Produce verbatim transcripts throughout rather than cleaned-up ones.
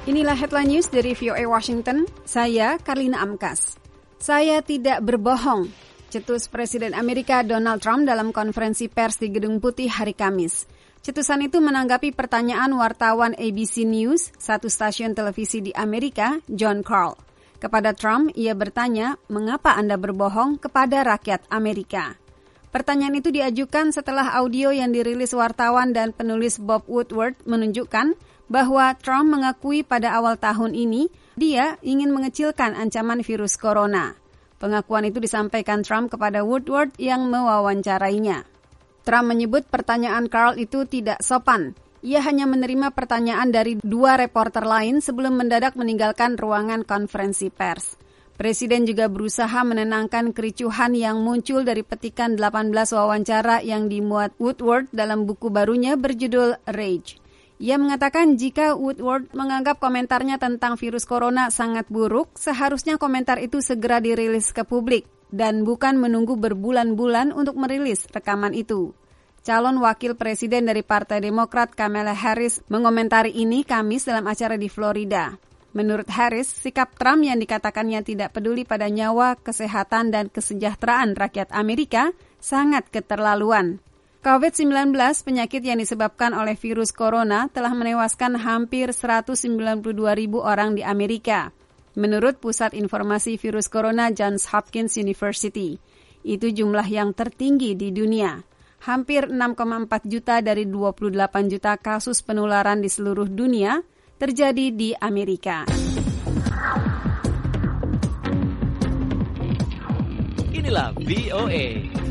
Inilah headline news dari V O A Washington, saya Karlina Amkas. Saya tidak berbohong, cetus Presiden Amerika Donald Trump dalam konferensi pers di Gedung Putih hari Kamis. Cetusan itu menanggapi pertanyaan wartawan A B C News, satu stasiun televisi di Amerika, John Karl. Kepada Trump, ia bertanya, mengapa Anda berbohong kepada rakyat Amerika? Pertanyaan itu diajukan setelah audio yang dirilis wartawan dan penulis Bob Woodward menunjukkan bahwa Trump mengakui pada awal tahun ini dia ingin mengecilkan ancaman virus corona. Pengakuan itu disampaikan Trump kepada Woodward yang mewawancarainya. Trump menyebut pertanyaan Karl itu tidak sopan. Ia hanya menerima pertanyaan dari dua reporter lain sebelum mendadak meninggalkan ruangan konferensi pers. Presiden juga berusaha menenangkan kericuhan yang muncul dari petikan delapan belas wawancara yang dimuat Woodward dalam buku barunya berjudul Rage. Ia mengatakan jika Woodward menganggap komentarnya tentang virus corona sangat buruk, seharusnya komentar itu segera dirilis ke publik dan bukan menunggu berbulan-bulan untuk merilis rekaman itu. Calon wakil presiden dari Partai Demokrat Kamala Harris mengomentari ini Kamis dalam acara di Florida. Menurut Harris, sikap Trump yang dikatakannya tidak peduli pada nyawa, kesehatan, dan kesejahteraan rakyat Amerika sangat keterlaluan. covid sembilan belas, penyakit yang disebabkan oleh virus corona, telah menewaskan hampir seratus sembilan puluh dua ribu orang di Amerika. Menurut Pusat Informasi Virus Corona Johns Hopkins University, itu jumlah yang tertinggi di dunia. Hampir enam koma empat juta dari dua puluh delapan juta kasus penularan di seluruh dunia terjadi di Amerika. Inilah V O A.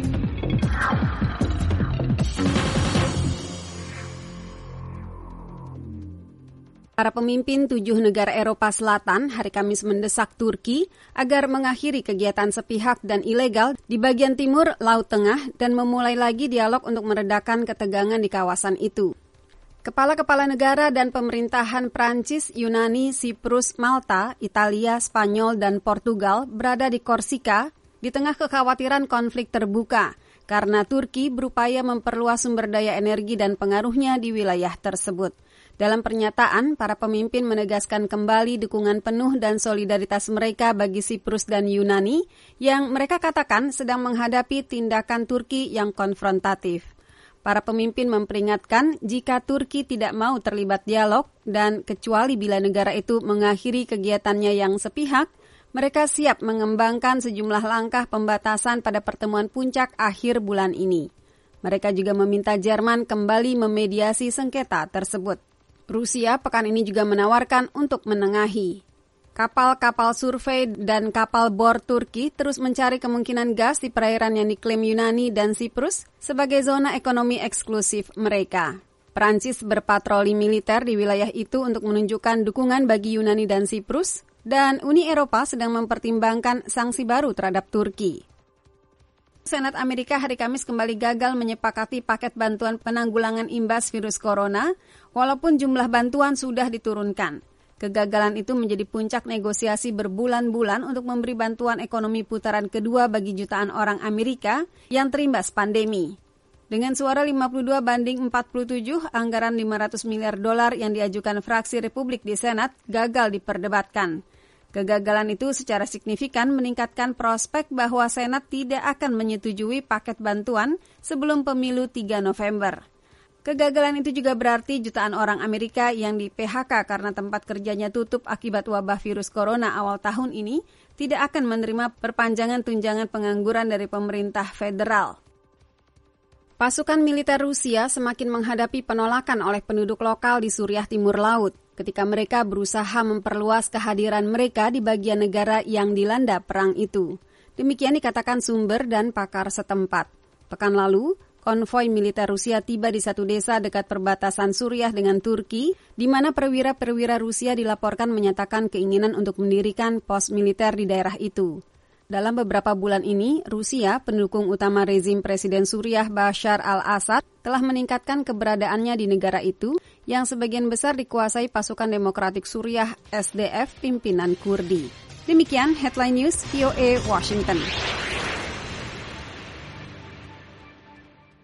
Para pemimpin tujuh negara Eropa Selatan hari Kamis mendesak Turki agar mengakhiri kegiatan sepihak dan ilegal di bagian timur Laut Tengah dan memulai lagi dialog untuk meredakan ketegangan di kawasan itu. Kepala-kepala negara dan pemerintahan Prancis, Yunani, Siprus, Malta, Italia, Spanyol, dan Portugal berada di Korsika di tengah kekhawatiran konflik terbuka karena Turki berupaya memperluas sumber daya energi dan pengaruhnya di wilayah tersebut. Dalam pernyataan, para pemimpin menegaskan kembali dukungan penuh dan solidaritas mereka bagi Siprus dan Yunani yang mereka katakan sedang menghadapi tindakan Turki yang konfrontatif. Para pemimpin memperingatkan jika Turki tidak mau terlibat dialog dan kecuali bila negara itu mengakhiri kegiatannya yang sepihak, mereka siap mengembangkan sejumlah langkah pembatasan pada pertemuan puncak akhir bulan ini. Mereka juga meminta Jerman kembali memediasi sengketa tersebut. Rusia pekan ini juga menawarkan untuk menengahi. Kapal-kapal survei dan kapal bor Turki terus mencari kemungkinan gas di perairan yang diklaim Yunani dan Siprus sebagai zona ekonomi eksklusif mereka. Prancis berpatroli militer di wilayah itu untuk menunjukkan dukungan bagi Yunani dan Siprus, dan Uni Eropa sedang mempertimbangkan sanksi baru terhadap Turki. Senat Amerika hari Kamis kembali gagal menyepakati paket bantuan penanggulangan imbas virus corona, walaupun jumlah bantuan sudah diturunkan. Kegagalan itu menjadi puncak negosiasi berbulan-bulan untuk memberi bantuan ekonomi putaran kedua bagi jutaan orang Amerika yang terimbas pandemi. Dengan suara lima puluh dua banding empat puluh tujuh, anggaran lima ratus miliar dolar yang diajukan fraksi Republik di Senat gagal diperdebatkan. Kegagalan itu secara signifikan meningkatkan prospek bahwa Senat tidak akan menyetujui paket bantuan sebelum pemilu tiga November. Kegagalan itu juga berarti jutaan orang Amerika yang di P H K karena tempat kerjanya tutup akibat wabah virus corona awal tahun ini tidak akan menerima perpanjangan tunjangan pengangguran dari pemerintah federal. Pasukan militer Rusia semakin menghadapi penolakan oleh penduduk lokal di Suriah Timur Laut ketika mereka berusaha memperluas kehadiran mereka di bagian negara yang dilanda perang itu. Demikian dikatakan sumber dan pakar setempat. Pekan lalu, konvoi militer Rusia tiba di satu desa dekat perbatasan Suriah dengan Turki, di mana perwira-perwira Rusia dilaporkan menyatakan keinginan untuk mendirikan pos militer di daerah itu. Dalam beberapa bulan ini, Rusia, pendukung utama rezim Presiden Suriah Bashar al-Assad, telah meningkatkan keberadaannya di negara itu yang sebagian besar dikuasai pasukan Demokratik Suriah S D F pimpinan Kurdi. Demikian Headline News V O A Washington.